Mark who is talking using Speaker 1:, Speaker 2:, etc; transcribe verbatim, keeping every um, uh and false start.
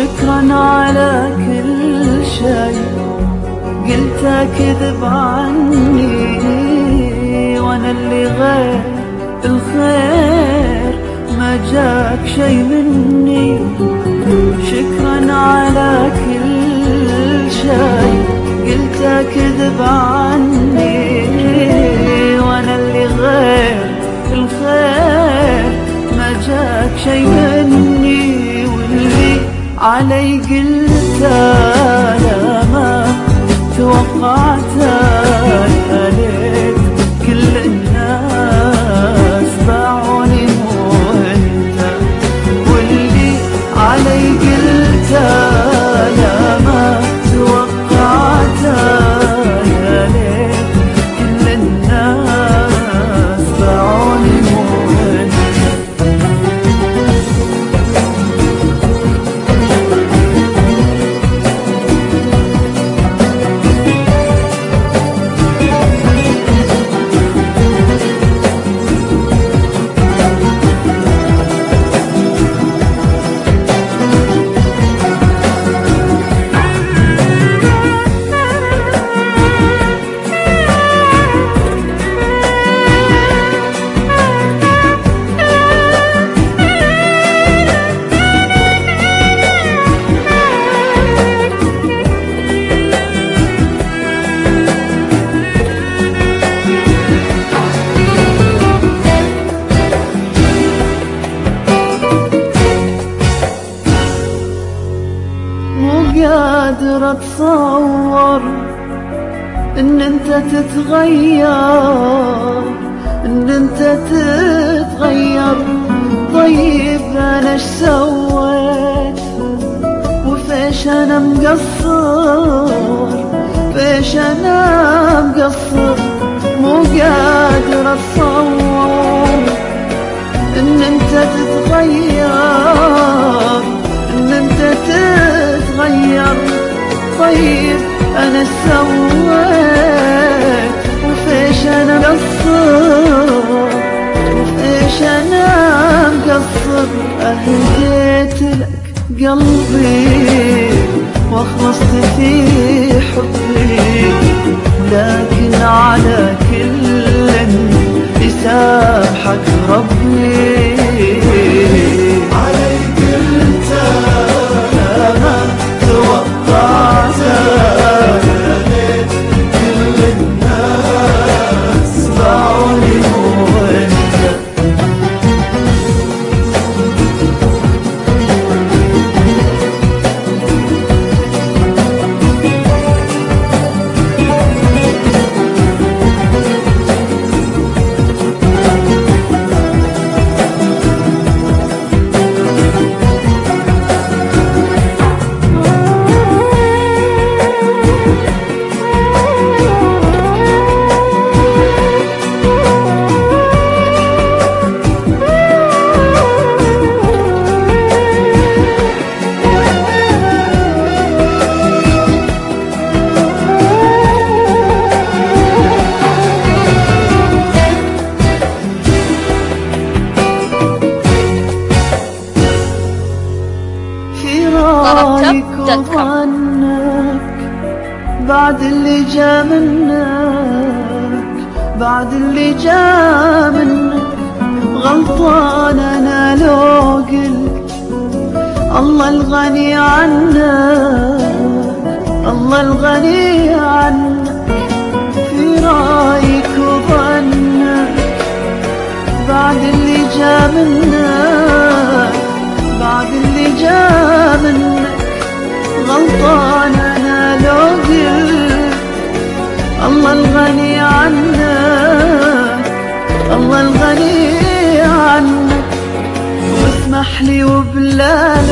Speaker 1: شكرا على كل شيء قلت كذب عني، وانا اللي غير الخير ما جاك شي مني. شكرا على كل شي قلت كذب عني، وانا اللي غير الخير ما جاك شي مني. واللي علي قلت لا ما توقعته، يا ليت كل الناس باعوني مو انت. واللي علي قلت لا ما توقعته، يا ليت كل الناس باعوني مو انت. قادر اتصور ان انت تتغير، ان انت تتغير. طيب انا ايش سويت وفيش انا مقصر، فيش انا مقصر. مو قادر اتصور ان انت تتغير، ان انت تتغير. طيب انا سويت وفيش انا مقصر، وفيش انا مقصر. اهديت لك قلبي واخلصت في حبي، لكن على كل يسامحك ربي. عليك انت ما توقعت، يا ليت كل الناس باعوني مو انت. عنك بعد اللي جا منك، بعد اللي جا منك. غلطان انا لو قلت الله الغني عنك، الله الغني عنك. في رايك وظنك بعد اللي جا منك، بعد اللي جا منك. غلطان انا لو قلت الله الغني عنك، الله الغني عنك. واسمح لي وبلا